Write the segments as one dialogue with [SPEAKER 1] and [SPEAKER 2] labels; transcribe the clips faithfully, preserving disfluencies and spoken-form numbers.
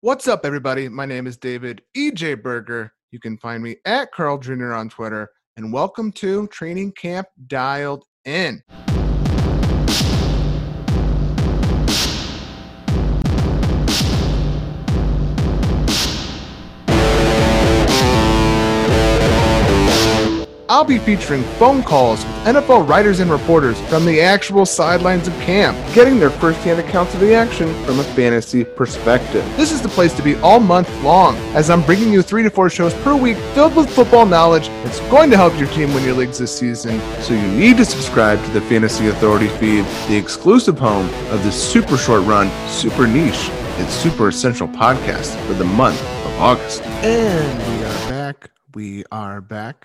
[SPEAKER 1] What's up, everybody? My name is David E J Berger. You can find me at Carl Junior on Twitter. And welcome to Training Camp Dialed In. I'll be featuring phone calls with N F L writers and reporters from the actual sidelines of camp, getting their first-hand accounts of the action from a fantasy perspective. This is the place to be all month long, as I'm bringing you three to four shows per week filled with football knowledge that's going to help your team win your leagues this season. So you need to subscribe to the Fantasy Authority feed, the exclusive home of this super short run, super niche, and super essential podcast for the month of August. And we are back. We are back.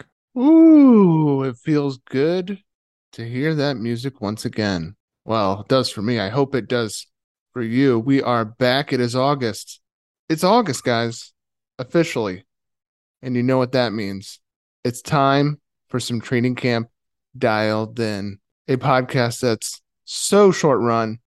[SPEAKER 1] Ooh, it feels good to hear that music once again. Well, it does for me. I hope it does for you. We are back. It is August. It's August, guys, officially. And you know what that means. It's time for some Training Camp Dialed In, a podcast that's so short run,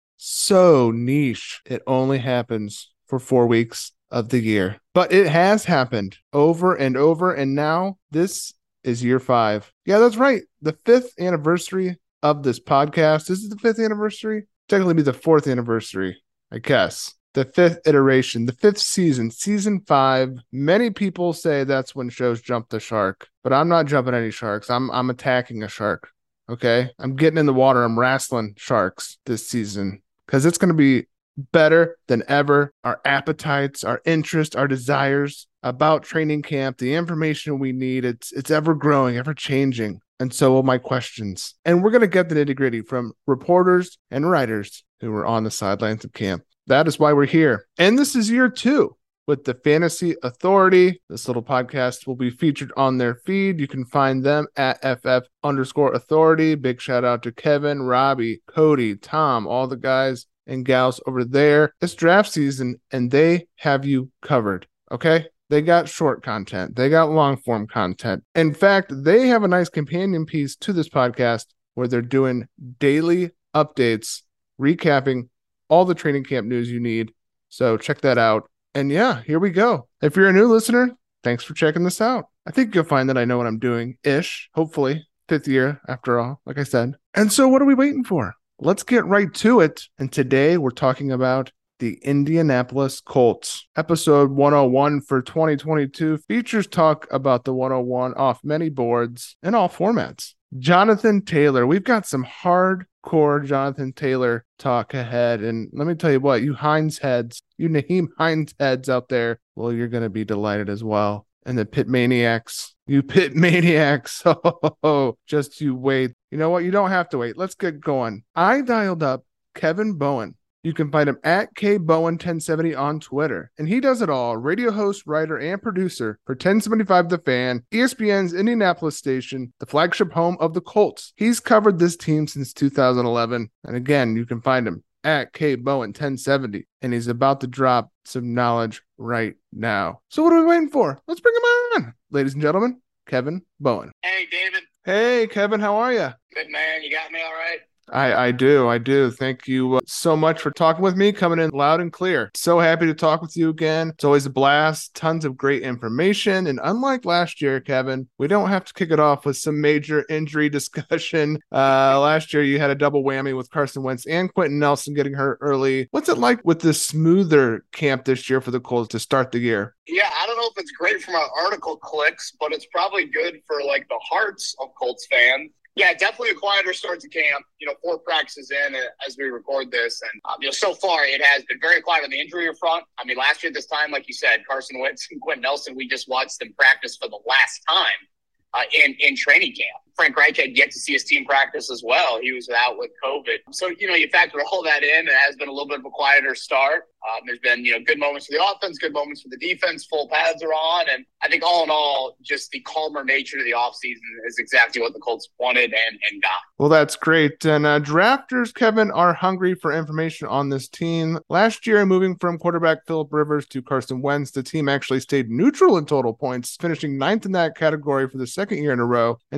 [SPEAKER 1] so niche. It only happens for four weeks of the year. But it has happened over and over. And now this is year five. Yeah, that's right. The fifth anniversary of this podcast. This is the fifth anniversary. Technically be the fourth anniversary, I guess. The fifth iteration, the fifth season, season five. Many people say that's when shows jump the shark, but I'm not jumping any sharks. I'm I'm attacking a shark. Okay, I'm getting in the water. I'm wrestling sharks this season because it's going to be better than ever. Our appetites, our interests, our desires about training camp, the information we need, it's it's ever growing, ever changing. And so will my questions. And we're going to get the nitty gritty from reporters and writers who were on the sidelines of camp. That is why we're here. And this is year two with the Fantasy Authority. This little podcast will be featured on their feed. You can find them at F F underscore authority. Big shout out to Kevin, Robbie, Cody, Tom, all the guys and gals over there. It's draft season and they have you covered. Okay. They got short content. They got long form content. In fact, they have a nice companion piece to this podcast where they're doing daily updates, recapping all the training camp news you need. So check that out. And yeah, here we go. If you're a new listener, thanks for checking this out. I think you'll find that I know what I'm doing ish, hopefully. Fifth year after all, like I said. And so what are we waiting for? Let's get right to it. And today we're talking about the Indianapolis Colts. Episode one oh one for twenty twenty-two features talk about the one oh one off many boards in all formats. Jonathan Taylor. We've got some hardcore Jonathan Taylor talk ahead. And let me tell you what, you Hines heads, you Nyheim Hines heads out there, well, you're going to be delighted as well. And the Pit Maniacs, you Pit Maniacs. Oh, just you wait. You know what? You don't have to wait. Let's get going. I dialed up Kevin Bowen. You can find him at K Bowen ten seventy on Twitter. And he does it all. Radio host, writer, and producer for ten seventy-five The Fan, E S P N's Indianapolis station, the flagship home of the Colts. He's covered this team since two thousand eleven. And again, you can find him at K Bowen ten seventy. And he's about to drop some knowledge right now. So what are we waiting for? Let's bring him on. Ladies and gentlemen, Kevin Bowen.
[SPEAKER 2] Hey, David.
[SPEAKER 1] Hey, Kevin, how are you?
[SPEAKER 2] Good, man. You got me all right?
[SPEAKER 1] I, I do. I do. Thank you uh, so much for talking with me, coming in loud and clear. So happy to talk with you again. It's always a blast. Tons of great information. And unlike last year, Kevin, we don't have to kick it off with some major injury discussion. Uh, last year, you had a double whammy with Carson Wentz and Quentin Nelson getting hurt early. What's it like with this smoother camp this year for the Colts to start the year?
[SPEAKER 2] Yeah, I don't know if it's great for my article clicks, but it's probably good for like the hearts of Colts fans. Yeah, definitely a quieter start to camp. You know, four practices in as we record this. And, um, you know, so far it has been very quiet on the injury front. I mean, last year at this time, like you said, Carson Wentz and Quentin Nelson, we just watched them practice for the last time uh, in, in training camp. Frank Reich had yet to see his team practice as well. He was out with COVID. So, you know, you factor all that in. It has been a little bit of a quieter start. Um, there's been, you know, good moments for the offense, good moments for the defense. Full pads are on. And I think all in all, just the calmer nature of the offseason is exactly what the Colts wanted and, and got.
[SPEAKER 1] Well, that's great. And uh, drafters, Kevin, are hungry for information on this team. Last year, moving from quarterback Phillip Rivers to Carson Wentz, the team actually stayed neutral in total points, finishing ninth in that category for the second year in a row, and total yards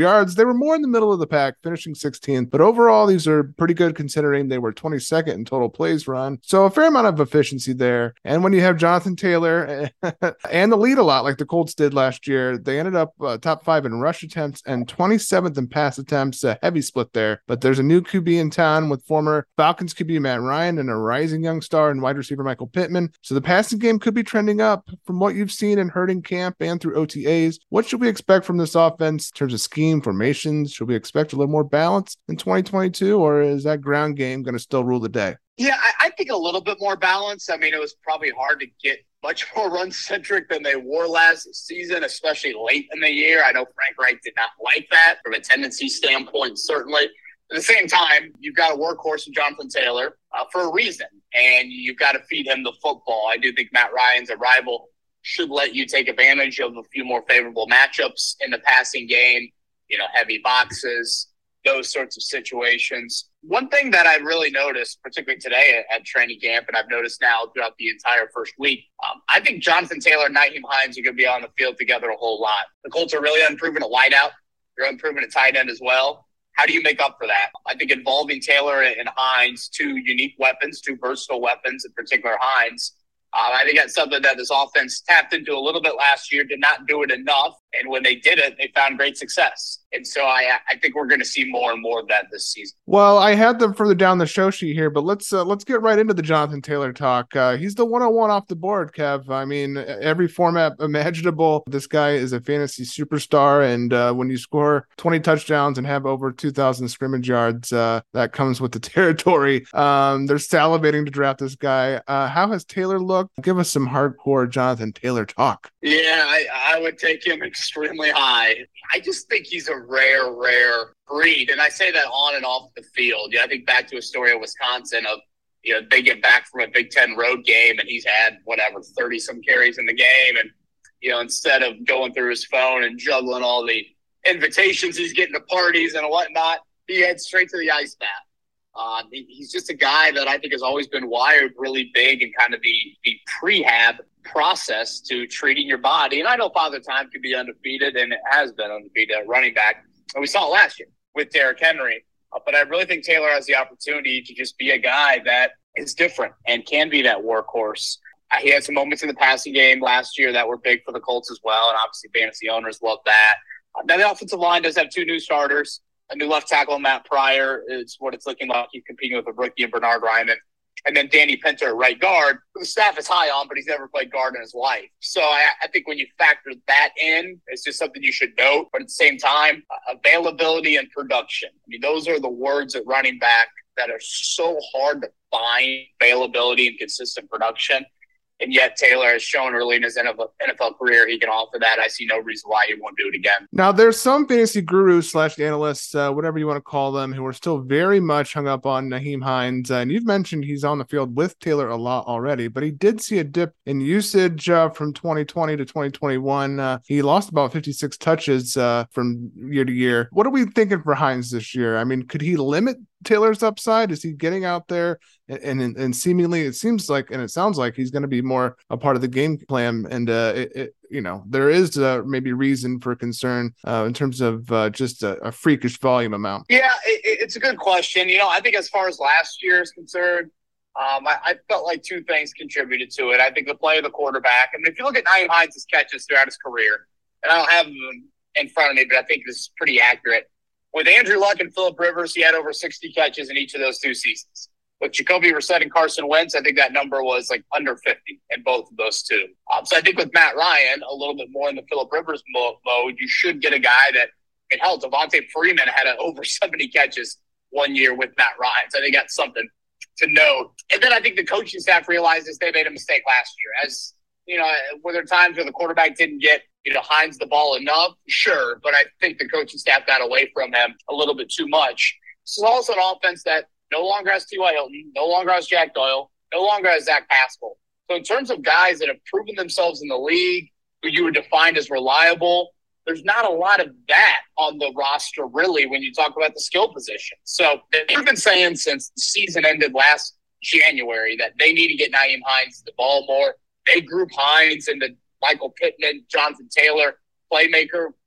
[SPEAKER 1] yards, they were more in the middle of the pack, finishing sixteenth. But overall, these are pretty good considering they were twenty-second in total plays run. So a fair amount of efficiency there. And when you have Jonathan Taylor and the lead a lot like the Colts did last year, they ended up uh, top five in rush attempts and twenty-seventh in pass attempts, a heavy split there. But there's a new Q B in town with former Falcons Q B Matt Ryan and a rising young star in wide receiver Michael Pittman. So the passing game could be trending up from what you've seen in herding camp and through O T As. What should we expect from this offense in terms of scheme, formations? Should we expect a little more balance in twenty twenty-two, or is that ground game going to still rule the day?
[SPEAKER 2] Yeah, I, I think a little bit more balance. I mean, it was probably hard to get much more run-centric than they were last season, especially late in the year. I know Frank Reich did not like that from a tendency standpoint, certainly. At the same time, you've got a workhorse in Jonathan Taylor uh, for a reason, and you've got to feed him the football. I do think Matt Ryan's arrival should let you take advantage of a few more favorable matchups in the passing game, you know, heavy boxes, those sorts of situations. One thing that I really noticed, particularly today at, at training camp, and I've noticed now throughout the entire first week, um, I think Jonathan Taylor and Nyheim Hines are going to be on the field together a whole lot. The Colts are really unproven at wideout. They're unproven at tight end as well. How do you make up for that? I think involving Taylor and Hines, two unique weapons, two versatile weapons, in particular Hines, Uh, I think that's something that this offense tapped into a little bit last year, did not do it enough. And when they did it, they found great success. And so I, I think we're going to see more and more of that this season.
[SPEAKER 1] Well, I had them further down the show sheet here, but let's uh, let's get right into the Jonathan Taylor talk. Uh, he's the one oh one off the board, Kev. I mean, every format imaginable. This guy is a fantasy superstar, and uh, when you score twenty touchdowns and have over two thousand scrimmage yards, uh, that comes with the territory. Um, they're salivating to draft this guy. Uh, how has Taylor looked? Give us some hardcore Jonathan Taylor talk.
[SPEAKER 2] Yeah, I, I would take him extremely high. I just think he's a rare, rare breed. And I say that on and off the field. Yeah, I think back to a story of Wisconsin of, you know, they get back from a Big Ten road game and he's had, whatever, thirty-some carries in the game. And, you know, instead of going through his phone and juggling all the invitations he's getting to parties and whatnot, he heads straight to the ice bath. Uh, he, he's just a guy that I think has always been wired really big in kind of the, the prehab process to treating your body. And I know Father Time could be undefeated, and it has been undefeated at running back. And we saw it last year with Derrick Henry. Uh, but I really think Taylor has the opportunity to just be a guy that is different and can be that workhorse. Uh, he had some moments in the passing game last year that were big for the Colts as well, and obviously fantasy owners love that. Uh, now the offensive line does have two new starters. A new left tackle, Matt Pryor, is what it's looking like. He's competing with a rookie in Bernard Ryman. And then Danny Pinter at right guard, who the staff is high on, but he's never played guard in his life. So I, I think when you factor that in, it's just something you should note. But at the same time, uh, availability and production. I mean, those are the words at running back that are so hard to find, availability and consistent production. And yet Taylor has shown early in his N F L career he can offer that. I see no reason why he won't do it again.
[SPEAKER 1] Now, there's some fantasy gurus slash analysts, uh, whatever you want to call them, who are still very much hung up on Nyheim Hines. Uh, and you've mentioned he's on the field with Taylor a lot already, but he did see a dip in usage uh, from twenty twenty to twenty twenty-one. Uh, he lost about fifty-six touches uh, from year to year. What are we thinking for Hines this year? I mean, could he limit Taylor's upside? Is he getting out there and, and and seemingly it seems like and it sounds like he's going to be more a part of the game plan, and uh it, it you know there is uh, maybe reason for concern uh, in terms of uh, just a, a freakish volume amount?
[SPEAKER 2] Yeah, it, it's a good question. You know, I think as far as last year is concerned, um, I, I felt like two things contributed to it. I think the play of the quarterback. I mean, if you look at Nyheim Hines' catches throughout his career, and I don't have them in front of me, but I think this is pretty accurate. With Andrew Luck and Phillip Rivers, he had over sixty catches in each of those two seasons. With Jacoby Brissett and Carson Wentz, I think that number was like under fifty in both of those two. Um, so I think with Matt Ryan, a little bit more in the Phillip Rivers mode, you should get a guy that, I mean, hell, Devontae Freeman had a, over seventy catches one year with Matt Ryan. So I think that's something to note. And then I think the coaching staff realizes they made a mistake last year. As, you know, were there times where the quarterback didn't get, you know, Hines the ball enough? Sure. But I think the coaching staff got away from him a little bit too much. This is also an offense that no longer has T Y. Hilton, no longer has Jack Doyle, no longer has Zach Pascal. So in terms of guys that have proven themselves in the league, who you would define as reliable, there's not a lot of that on the roster, really, when you talk about the skill position. So they've been saying since the season ended last January that they need to get Nyheim Hines the ball more. They group Hines into Michael Pittman, Jonathan Taylor, playmaker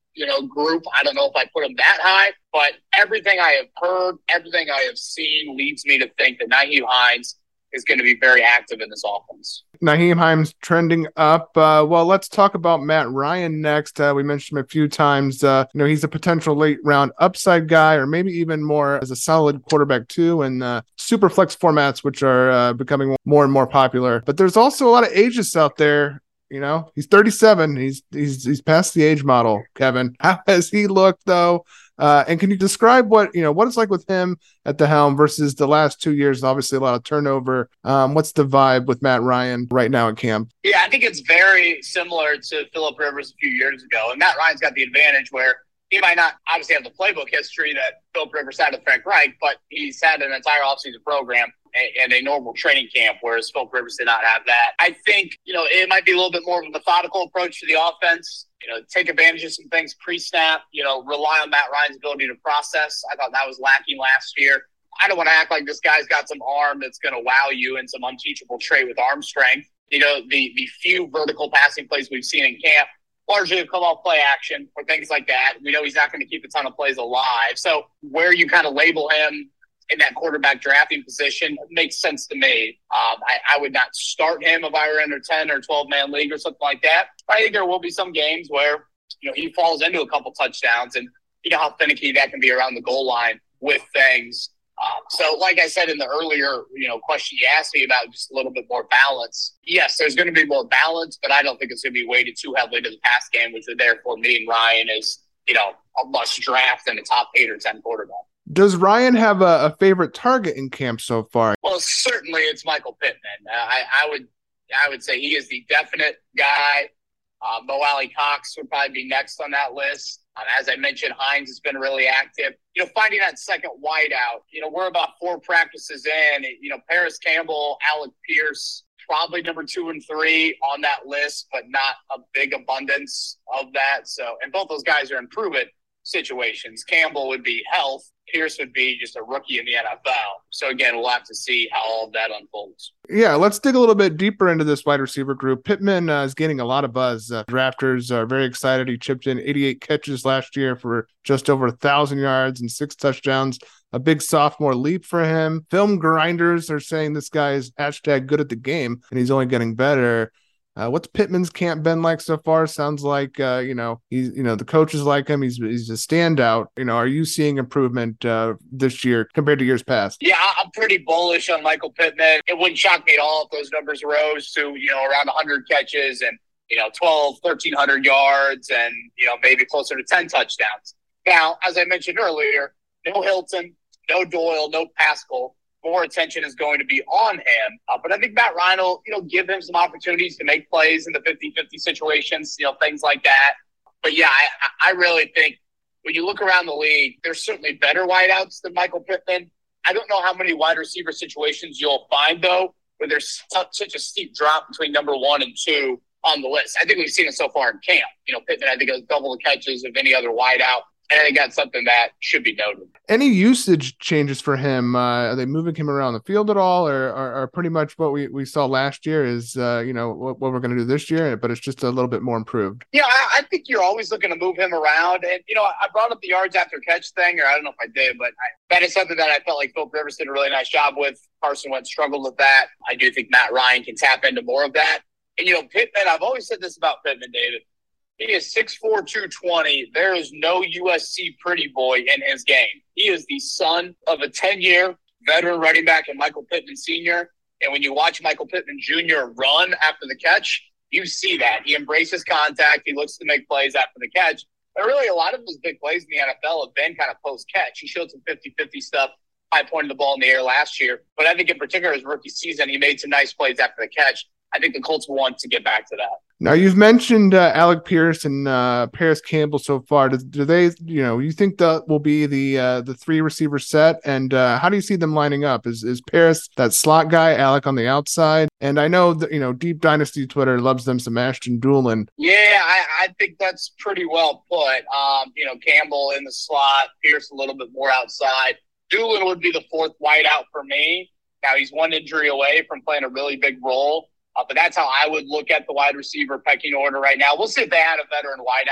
[SPEAKER 2] you know, group. I don't know if I put him that high, but everything I have heard, everything I have seen leads me to think that Nyheim Hines is going to be very active in this offense.
[SPEAKER 1] Nyheim Hines trending up. Uh, well, let's talk about Matt Ryan next. Uh, we mentioned him a few times. Uh, you know, he's a potential late round upside guy, or maybe even more as a solid quarterback too, in uh, super flex formats, which are uh, becoming more and more popular. But there's also a lot of ages out there. You know, he's thirty-seven. He's he's he's past the age model. Kevin, how has he looked though? Uh, and can you describe what, you know, what it's like with him at the helm versus the last two years? Obviously, a lot of turnover. Um, what's the vibe with Matt Ryan right now at camp?
[SPEAKER 2] Yeah, I think it's very similar to Phillip Rivers a few years ago. And Matt Ryan's got the advantage where he might not obviously have the playbook history that Phillip Rivers had with Frank Reich, but he's had an entire offseason program and a normal training camp, whereas Phillip Rivers did not have that. I think, you know, it might be a little bit more of a methodical approach to the offense. You know, take advantage of some things pre-snap, you know, rely on Matt Ryan's ability to process. I thought that was lacking last year. I don't want to act like this guy's got some arm that's going to wow you and some unteachable trait with arm strength. You know, the the few vertical passing plays we've seen in camp largely have come off play action or things like that. We know he's not going to keep a ton of plays alive. So where you kind of label him in that quarterback drafting position makes sense to me. Um, I, I would not start him if I were in a ten or twelve man league or something like that. But I think there will be some games where, you know, he falls into a couple touchdowns, and you know how finicky that can be around the goal line with things. Um, so like I said in the earlier, you know, question you asked me about just a little bit more balance. Yes, there's going to be more balance, but I don't think it's going to be weighted too heavily to the pass game, which are therefore me and Ryan is, you know, a must draft and a top eight or ten quarterback.
[SPEAKER 1] Does Ryan have a, a favorite target in camp so far?
[SPEAKER 2] Well, certainly it's Michael Pittman. Uh, I, I would I would say he is the definite guy. Uh, Mo Alley Cox would probably be next on that list. Um, as I mentioned, Hines has been really active. You know, finding that second wideout, you know, we're about four practices in. You know, Paris Campbell, Alec Pierce, probably number two and three on that list, but not a big abundance of that. So, and both those guys are in prove-it situations. Campbell would be health. Pierce would be just a rookie in the N F L. So again, we'll have to see how all of that unfolds.
[SPEAKER 1] Yeah, let's dig a little bit deeper into this wide receiver group. Pittman uh, is getting a lot of buzz. Uh, drafters are very excited. He chipped in eighty-eight catches last year for just over one thousand yards and six touchdowns. A big sophomore leap for him. Film grinders are saying this guy is hashtag good at the game, and he's only getting better. Uh, what's Pittman's camp been like so far? Sounds like, uh, you know, he's, you know, the coaches like him. He's he's a standout. You know, are you seeing improvement uh, this year compared to years past?
[SPEAKER 2] Yeah, I'm pretty bullish on Michael Pittman. It wouldn't shock me at all if those numbers rose to, you know, around one hundred catches and, you know, twelve, thirteen hundred yards and, you know, maybe closer to ten touchdowns. Now, as I mentioned earlier, no Hilton, no Doyle, no Pascal. More attention is going to be on him. Uh, but I think Matt Ryan will, you know, give him some opportunities to make plays in the fifty-fifty situations, you know, things like that. But, yeah, I, I really think when you look around the league, there's certainly better wideouts than Michael Pittman. I don't know how many wide receiver situations you'll find, though, where there's such a steep drop between number one and two on the list. I think we've seen it so far in camp. You know, Pittman, I think, has double the catches of any other wideout. And I think that's something that should be noted.
[SPEAKER 1] Any usage changes for him? Uh, are they moving him around the field at all, or are pretty much what we, we saw last year is, uh, you know, what, what we're going to do this year, but it's just a little bit more improved?
[SPEAKER 2] Yeah, I, I think you're always looking to move him around. And, you know, I brought up the yards after catch thing, or I don't know if I did, but I, that is something that I felt like Phillip Rivers did a really nice job with. Carson Wentz struggled with that. I do think Matt Ryan can tap into more of that. And, you know, Pittman, I've always said this about Pittman, David. He is six four, two twenty. There is no U S C pretty boy in his game. He is the son of a ten-year veteran running back and Michael Pittman Senior And when you watch Michael Pittman Junior run after the catch, you see that. He embraces contact. He looks to make plays after the catch. But really, a lot of his big plays in the N F L have been kind of post-catch. He showed some fifty-fifty stuff. I pointed the ball in the air last year. But I think in particular his rookie season, he made some nice plays after the catch. I think the Colts want to get back to that.
[SPEAKER 1] Now, you've mentioned uh, Alec Pierce and uh, Paris Campbell so far. Do, do they, you know, you think that will be the uh, the three receiver set? And uh, how do you see them lining up? Is is Paris that slot guy, Alec on the outside? And I know that, you know, Deep Dynasty Twitter loves them some Ashton Dulin.
[SPEAKER 2] Yeah, I, I think that's pretty well put. Um, you know, Campbell in the slot, Pierce a little bit more outside. Dulin would be the fourth wideout for me. Now, he's one injury away from playing a really big role. Uh, but that's how I would look at the wide receiver pecking order right now. We'll see if they add a veteran wideout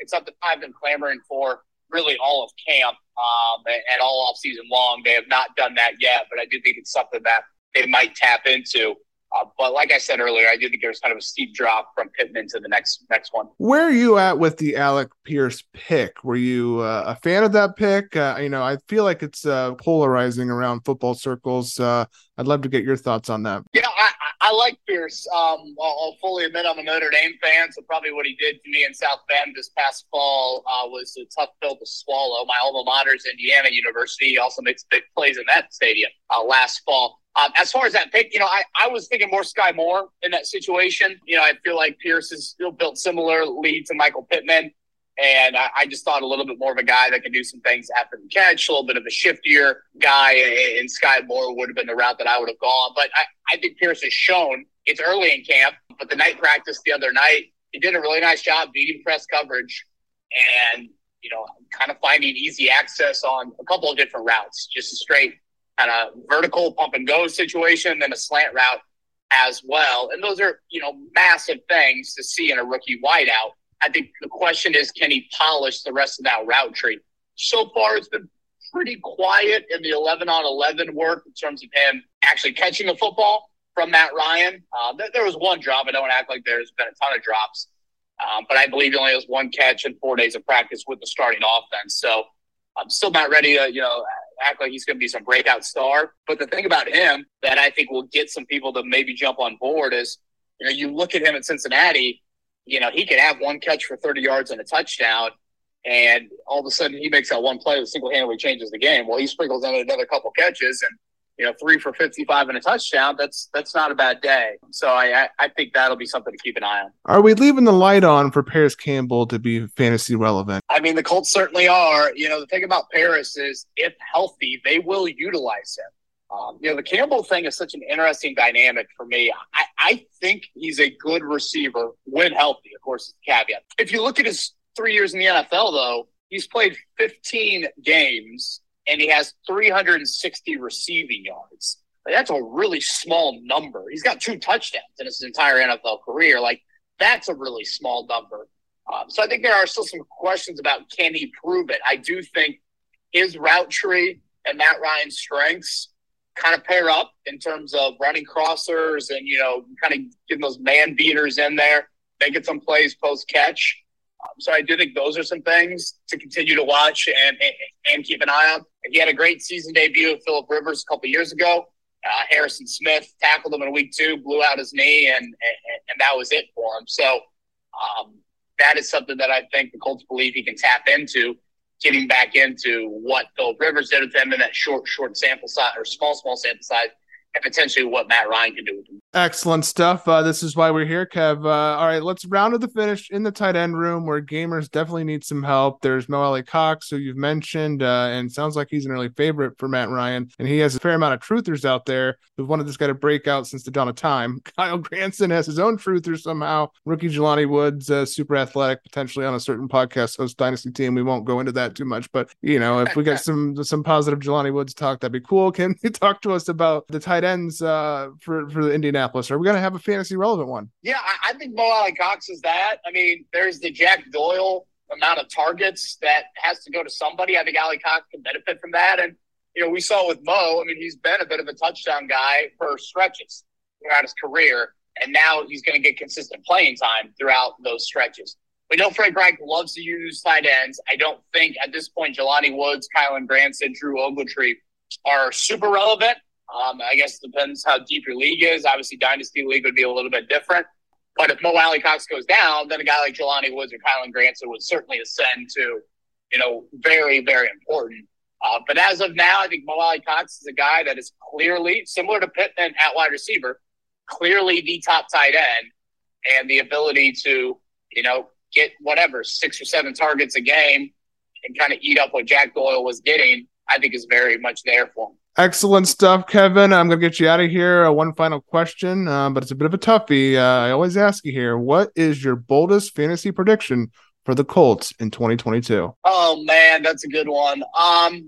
[SPEAKER 2] It's something I've been clamoring for really all of camp um, and, and all off season long. They have not done that yet, but I do think it's something that they might tap into. Uh, but like I said earlier, I do think there's kind of a steep drop from Pittman to the next next one.
[SPEAKER 1] Where are you at with the Alec Pierce pick? Were you uh, a fan of that pick? Uh, you know, I feel like it's uh, polarizing around football circles. Uh, I'd love to get your thoughts on that.
[SPEAKER 2] Yeah, I, I like Pierce. Um, I'll, I'll fully admit I'm a Notre Dame fan, so probably what he did to me in South Bend this past fall uh, was a tough pill to swallow. My alma mater is Indiana University. He also makes big plays in that stadium uh, last fall. Um, as far as that pick, you know, I, I was thinking more Sky Moore in that situation. You know, I feel like Pierce is still built similarly to Michael Pittman. And I, I just thought a little bit more of a guy that can do some things after the catch, a little bit of a shiftier guy, and Sky Moore would have been the route that I would have gone. But I, I think Pierce has shown it's early in camp, but the night practice the other night, he did a really nice job beating press coverage and, you know, kind of finding easy access on a couple of different routes, just a straight kind of vertical pump and go situation, then a slant route as well. And those are, you know, massive things to see in a rookie wideout. I think the question is, can he polish the rest of that route tree? So far, it's been pretty quiet in the eleven on eleven work in terms of him actually catching the football from Matt Ryan. Uh, there, there was one drop. I don't act like there's been a ton of drops. Um, but I believe he only has one catch in four days of practice with the starting offense. So I'm still not ready to, you know, act like he's going to be some breakout star. But the thing about him that I think will get some people to maybe jump on board is, you know, you look at him at Cincinnati, you know, he could have one catch for thirty yards and a touchdown, and all of a sudden he makes that one play that single-handedly changes the game. Well, he sprinkles in another couple catches and, you know, three for fifty-five and a touchdown. That's that's not a bad day. So I, I think that'll be something to keep an eye on.
[SPEAKER 1] Are we leaving the light on for Paris Campbell to be fantasy relevant?
[SPEAKER 2] I mean, the Colts certainly are. You know, the thing about Paris is if healthy, they will utilize him. Um, you know, the Campbell thing is such an interesting dynamic for me. I, I think he's a good receiver when healthy, of course, is the caveat. If you look at his three years in the N F L, though, he's played fifteen games and he has three hundred sixty receiving yards. Like, that's a really small number. He's got two touchdowns in his entire N F L career. Like, that's a really small number. Um, so I think there are still some questions about can he prove it. I do think his route tree and Matt Ryan's strengths kind of pair up in terms of running crossers and, you know, kind of getting those man beaters in there, making some plays post-catch. Um, so I do think those are some things to continue to watch and, and, and keep an eye on. He had a great season debut of Phillip Rivers a couple of years ago. Uh, Harrison Smith tackled him in week two, blew out his knee, and, and, and that was it for him. So um, that is something that I think the Colts believe he can tap into, getting back into what Phillip Rivers did with him in that short, short sample size or small, small sample size, and potentially what Matt Ryan can do with him.
[SPEAKER 1] Excellent stuff. Uh, this is why we're here, Kev. Uh, all right, let's round to the finish in the tight end room where gamers definitely need some help. There's Mo Alie-Cox, who you've mentioned, uh, and sounds like he's an early favorite for Matt Ryan. And he has a fair amount of truthers out there who've wanted this guy to break out since the dawn of time. Kyle Granson has his own truther somehow. Rookie Jelani Woods, uh, super athletic, potentially on a certain podcast host dynasty team. We won't go into that too much, but, you know, if we get some some positive Jelani Woods talk, that'd be cool. Can you talk to us about the tight ends uh, for, for the Indianapolis? Are we going to have a fantasy relevant one?
[SPEAKER 2] Yeah, I, I think Mo Alie-Cox is that. I mean, there's the Jack Doyle amount of targets that has to go to somebody. I think Alie-Cox can benefit from that. And, you know, we saw with Mo, I mean, he's been a bit of a touchdown guy for stretches throughout his career. And now he's going to get consistent playing time throughout those stretches. We know Frank Reich loves to use tight ends. I don't think at this point Jelani Woods, Kylan Granson, Drew Ogletree are super relevant. Um, I guess it depends how deep your league is. Obviously, Dynasty League would be a little bit different. But if Mo Alie-Cox goes down, then a guy like Jelani Woods or Kylan Granson would certainly ascend to, you know, very, very important. Uh, but as of now, I think Mo Alie-Cox is a guy that is clearly, similar to Pittman at wide receiver, clearly the top tight end, and the ability to, you know, get whatever, six or seven targets a game and kind of eat up what Jack Doyle was getting, I think is very much there for him.
[SPEAKER 1] Excellent stuff, Kevin. I'm going to get you out of here. Uh, one final question, uh, but it's a bit of a toughie. Uh, I always ask you here, what is your boldest fantasy prediction for the Colts in twenty twenty-two?
[SPEAKER 2] Oh, man, that's a good one. Um,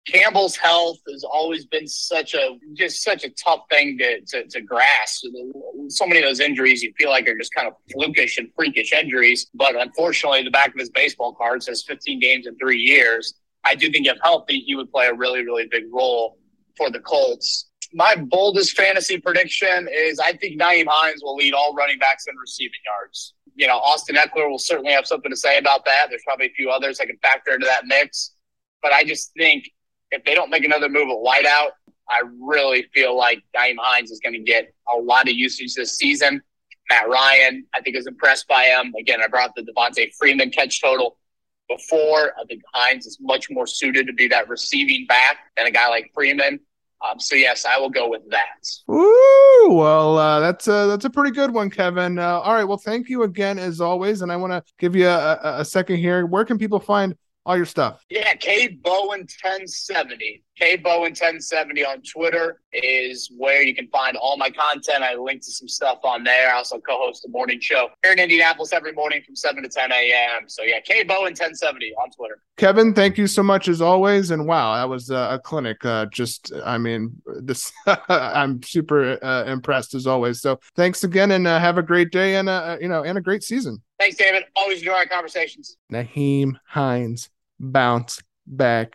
[SPEAKER 2] Campbell's health has always been such a just such a tough thing to, to, to grasp. So many of those injuries you feel like are just kind of flukish and freakish injuries. But unfortunately, the back of his baseball card says fifteen games in three years. I do think if healthy, he would play a really, really big role for the Colts. My boldest fantasy prediction is I think Nyheim Hines will lead all running backs in receiving yards. You know, Austin Eckler will certainly have something to say about that. There's probably a few others that can factor into that mix. But I just think if they don't make another move at wideout, I really feel like Nyheim Hines is going to get a lot of usage this season. Matt Ryan, I think, is impressed by him. Again, I brought the Devontae Freeman catch total before. I think Hines is much more suited to be that receiving back than a guy like Freeman. Um, so, yes, I will go with that.
[SPEAKER 1] Ooh, well, uh, that's, a, that's a pretty good one, Kevin. Uh, all right, well, thank you again, as always. And I want to give you a, a, a second here. Where can people find all your stuff?
[SPEAKER 2] Yeah, K Bowen ten seventy. K Bowen ten seventy on Twitter is where you can find all my content. I link to some stuff on there. I also co-host a morning show here in Indianapolis every morning from seven to ten a.m. So, yeah, K Bowen ten seventy on Twitter.
[SPEAKER 1] Kevin, thank you so much as always. And wow, that was uh, a clinic. Uh, just, I mean, this I'm super uh, impressed as always. So thanks again, and uh, have a great day and, uh, you know, and a great season.
[SPEAKER 2] Thanks, David. Always enjoy our conversations.
[SPEAKER 1] Nyheim Hines, bounce back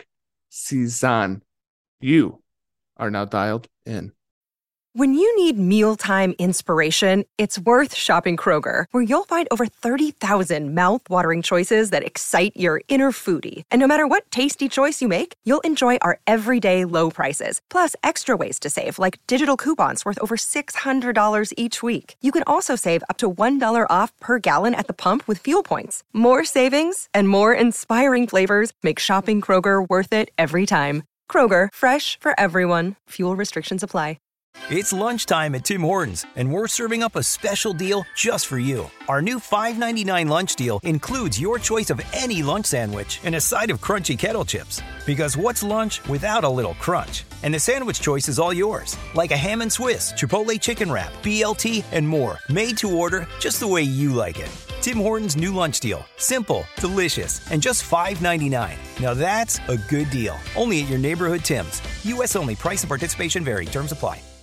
[SPEAKER 1] season. You are now dialed in.
[SPEAKER 3] When you need mealtime inspiration, it's worth shopping Kroger, where you'll find over thirty thousand mouth-watering choices that excite your inner foodie. And no matter what tasty choice you make, you'll enjoy our everyday low prices, plus extra ways to save, like digital coupons worth over six hundred dollars each week. You can also save up to one dollar off per gallon at the pump with fuel points. More savings and more inspiring flavors make shopping Kroger worth it every time. Kroger, fresh for everyone. Fuel restrictions apply.
[SPEAKER 4] It's lunchtime at Tim Hortons, and we're serving up a special deal just for you. Our new five ninety-nine lunch deal includes your choice of any lunch sandwich and a side of crunchy kettle chips. Because what's lunch without a little crunch? And the sandwich choice is all yours, like a ham and Swiss, Chipotle chicken wrap, B L T, and more, made to order just the way you like it. Tim Hortons' new lunch deal. Simple, delicious, and just five ninety-nine. Now that's a good deal. Only at your neighborhood Tim's. U S only. Price and participation vary. Terms apply.